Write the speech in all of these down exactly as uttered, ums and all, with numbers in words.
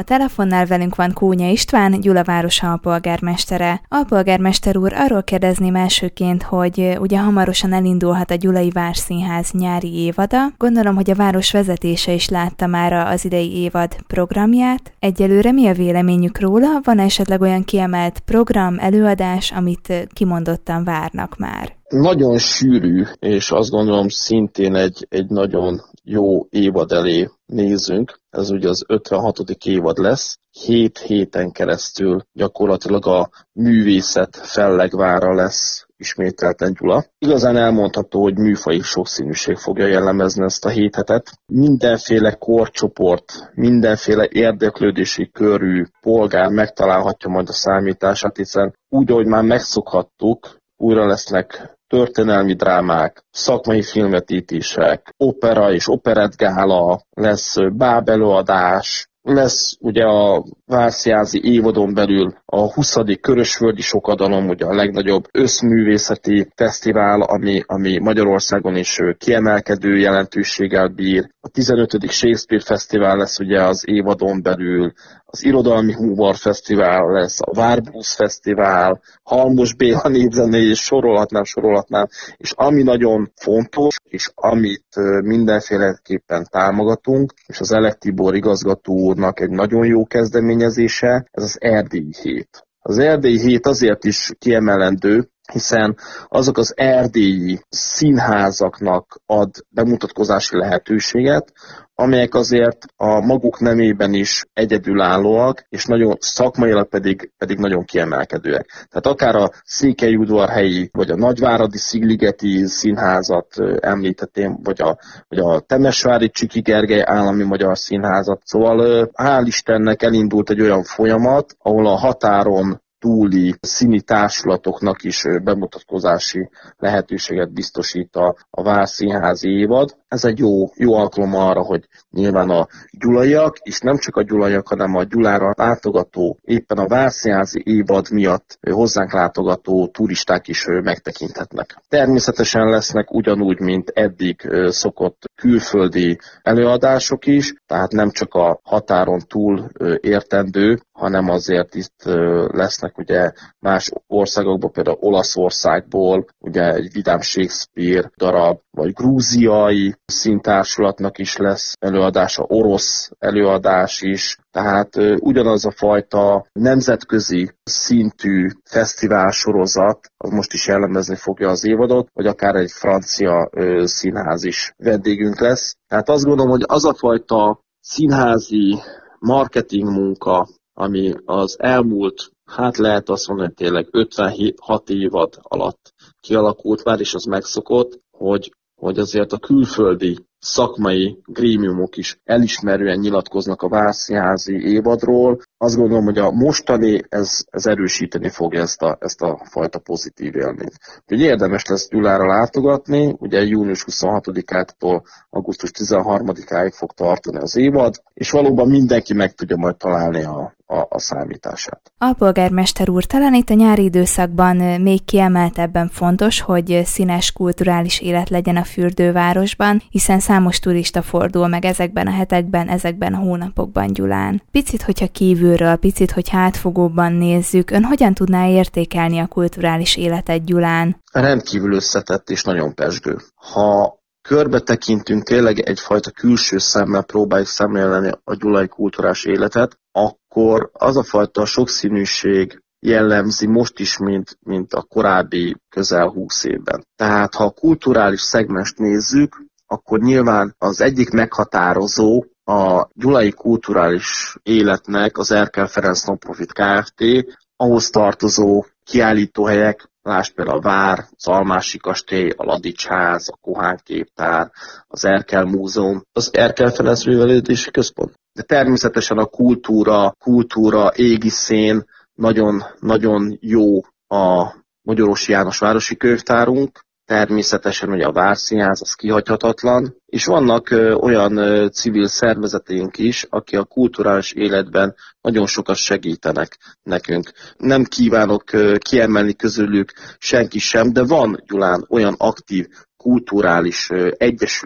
A telefonnál velünk van Kónya István, Gyula városa alpolgármestere. Alpolgármester úr, arról kérdezném elsőként, hogy ugye hamarosan elindulhat a Gyulai Várszínház nyári évada. Gondolom, hogy a város vezetése is látta már az idei évad programját. Egyelőre mi a véleményük róla? Van esetleg olyan kiemelt program, előadás, amit kimondottan várnak már? Nagyon sűrű, és azt gondolom szintén egy, egy nagyon jó évad elé nézünk. Ez ugye az ötvenhatodik évad lesz. Hét héten keresztül gyakorlatilag a művészet fellegvára lesz ismételten Gyula. Igazán elmondható, hogy műfaji sokszínűség fogja jellemezni ezt a hét hetet. Mindenféle korcsoport, mindenféle érdeklődési körű polgár megtalálhatja majd a számítását, hiszen úgy, ahogy már megszokhattuk, újra lesznek történelmi drámák, szakmai filmvetítések, opera és operettgála, lesz bábelőadás, lesz ugye a Várszínházi évadon belül a huszadik Körösföldi Sokadalom, ugye a legnagyobb összművészeti fesztivál, ami, ami Magyarországon is kiemelkedő jelentőséggel bír. A tizenötödik Shakespeare Fesztivál lesz ugye az évadon belül, az Irodalmi Humor Fesztivál lesz, a Várbusz Fesztivál, Halmos Béla Népzené, és sorolhatnám, sorolhatnám. És ami nagyon fontos, és amit mindenféleképpen támogatunk, és az Elek Tibor igazgató úrnak egy nagyon jó kezdeményezése, ez az Erdélyi Hét. Az Erdélyi Hét azért is kiemelendő, hiszen azok az erdélyi színházaknak ad bemutatkozási lehetőséget, amelyek azért a maguk nemében is egyedülállóak, és nagyon szakmailag pedig, pedig nagyon kiemelkedőek. Tehát akár a székelyudvarhelyi, vagy a nagyváradi Szigligeti színházat említhetém, vagy a, vagy a temesvári Csiki Gergely Állami Magyar Színházat. Szóval hál' Istennek elindult egy olyan folyamat, ahol a határon túli színi társulatoknak is bemutatkozási lehetőséget biztosít a, a Várszínházi évad. Ez egy jó, jó alkalom arra, hogy nyilván a gyulaiak, és nem csak a gyulaiak, hanem a Gyulára látogató, éppen a Várszínházi évad miatt hozzánk látogató turisták is megtekinthetnek. Természetesen lesznek ugyanúgy, mint eddig szokott külföldi előadások is, tehát nem csak a határon túl értendő, hanem azért itt lesznek ugye más országokból, például Olaszországból, ugye egy vidám Shakespeare darab, vagy grúziai színtársulatnak is lesz előadása, orosz előadás is, tehát ugyanaz a fajta nemzetközi szintű fesztivál sorozat, az most is jellemezni fogja az évadot, vagy akár egy francia színház is vendégünk lesz. Tehát azt gondolom, hogy az a fajta színházi marketing munka, ami az elmúlt, hát lehet azt mondani, hogy tényleg ötvenhat évad alatt kialakult már, és az megszokott, hogy, hogy azért a külföldi szakmai grémiumok is elismerően nyilatkoznak a Várszínházi évadról. Azt gondolom, hogy a mostani ez, ez erősíteni fogja ezt a, ezt a fajta pozitív élményt. Ugye érdemes lesz Gyulára látogatni, ugye június huszonhatodikától augusztus tizenharmadikáig fog tartani az évad, és valóban mindenki meg tudja majd találni a, a, a számítását. Alpolgármester úr, talán itt a nyári időszakban még kiemeltebben fontos, hogy színes kulturális élet legyen a fürdővárosban, hiszen számos turista fordul meg ezekben a hetekben, ezekben a hónapokban Gyulán. Picit, hogyha kívülről, picit, hogyha átfogóbban nézzük, ön hogyan tudná értékelni a kulturális életet Gyulán? Rendkívül összetett és nagyon pezsgő. Ha körbe tekintünk, tényleg egyfajta külső szemmel próbáljuk szemlélni a gyulai kulturális életet, akkor az a fajta sokszínűség jellemzi most is, mint, mint a korábbi közel húsz évben. Tehát ha a kulturális szegmest nézzük, akkor nyilván az egyik meghatározó a gyulai kulturális életnek az Erkel Ferenc Non-Profit Kft., ahhoz tartozó kiállítóhelyek, lásd például a Vár, az Almási Kastély, a Ladics-ház, a Kohán Képtár, az Erkel Múzeum, az Erkel Ferenc Művelődési Központ. De természetesen a kultúra, kultúra égiszén nagyon, nagyon jó a Magyarósi János Városi Könyvtárunk, természetesen ugye a Várszínház, az kihagyhatatlan, és vannak ö, olyan ö, civil szervezeteink is, akik a kulturális életben nagyon sokat segítenek nekünk. Nem kívánok ö, kiemelni közülük senki sem, de van Gyulán olyan aktív kulturális ö, egyesület,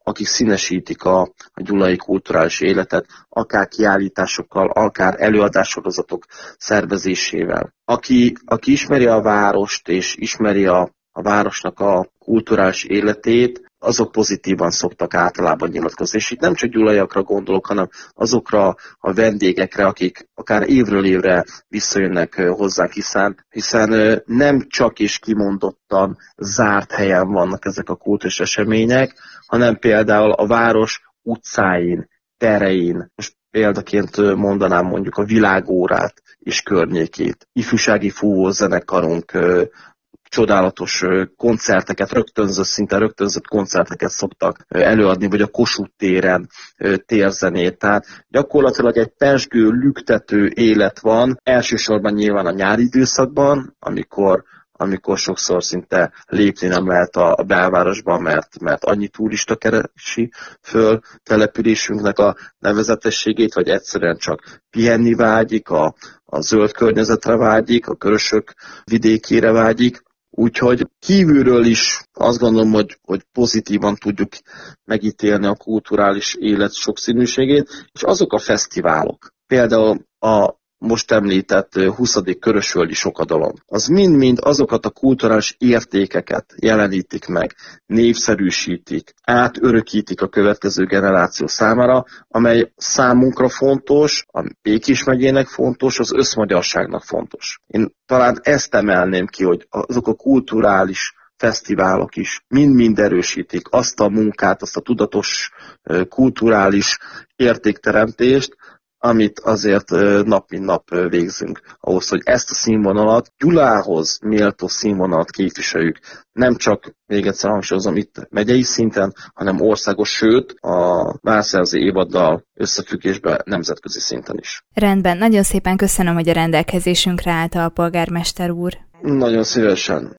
akik színesítik a, a gyulai kulturális életet, akár kiállításokkal, akár előadássorozatok szervezésével. Aki, aki ismeri a várost, és ismeri a, a városnak a kulturális életét, azok pozitívan szoktak általában nyilatkozni. És itt nem csak gyulaiakra gondolok, hanem azokra a vendégekre, akik akár évről évre visszajönnek hozzánk, hiszen, hiszen nem csak és kimondottan zárt helyen vannak ezek a kulturális események, hanem például a város utcáin, terein, most példaként mondanám mondjuk a Világórát és környékét, ifjúsági fúvózenekarunk, csodálatos koncerteket, rögtönzött, szinte rögtönzött koncerteket szoktak előadni, vagy a Kossuth téren térzenét. Tehát gyakorlatilag egy pezsgő, lüktető élet van, elsősorban nyilván a nyári időszakban, amikor amikor sokszor szinte lépni nem lehet a belvárosban, mert, mert annyi turista keresi föl településünknek a nevezetességét, vagy egyszerűen csak pihenni vágyik, a, a zöld környezetre vágyik, a Körösök vidékére vágyik. Úgyhogy kívülről is azt gondolom, hogy, hogy pozitívan tudjuk megítélni a kulturális élet sokszínűségét, és azok a fesztiválok, például a most említett huszadik Körösvölgyi Sokadalom, az mind-mind azokat a kulturális értékeket jelenítik meg, népszerűsítik, átörökítik a következő generáció számára, amely számunkra fontos, a Békés megyének fontos, az összmagyarságnak fontos. Én talán ezt emelném ki, hogy azok a kulturális fesztiválok is mind-mind erősítik azt a munkát, azt a tudatos kulturális értékteremtést, amit azért nap mint nap végzünk ahhoz, hogy ezt a színvonalat, Gyulához méltó színvonalat képviseljük. Nem csak, még egyszer hangsúlyozom, itt megyei szinten, hanem országos, sőt a várszerző évaddal összefüggésben nemzetközi szinten is. Rendben, nagyon szépen köszönöm, hogy a rendelkezésünkre állt a polgármester úr. Nagyon szívesen.